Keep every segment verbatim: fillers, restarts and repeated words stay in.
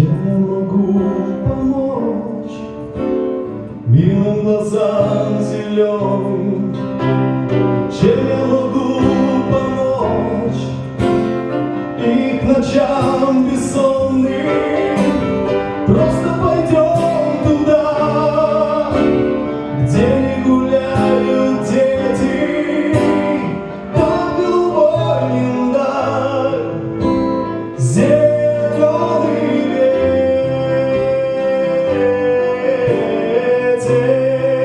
Чем я могу помочь милым глазам зеленым? Чем я могу помочь их ночам бессонным? Просто пойдем туда, где не гуляют дети, там голубой миндаль, зеленый ветер.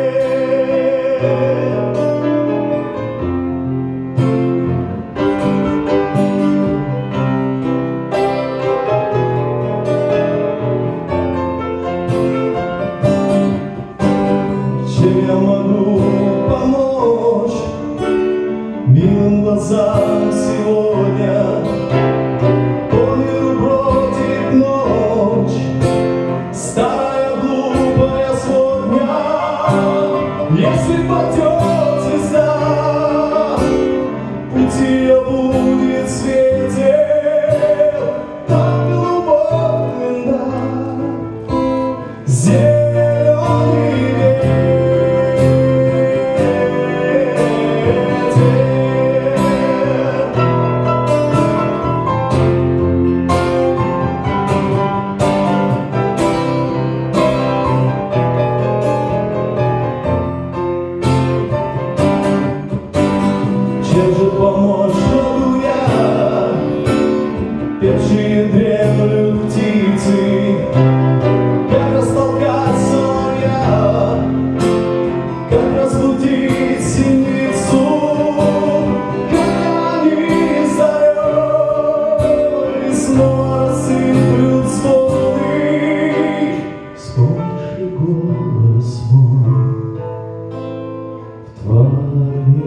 Чем я могу помочь милым глазам сегодня? По миру бродит ночь, старая глупая сводня. Если падет звезда, путь ее будет светел, там голубой миндаль, зеленый ветер. Чем же помочь могу я? Певшие дремлют птицы, как растолкать соловья, как разбудить синицу, как они зарей снова рассыплют звоны. Вспомнишь ли голос мой в твоей ночи? Бессонной,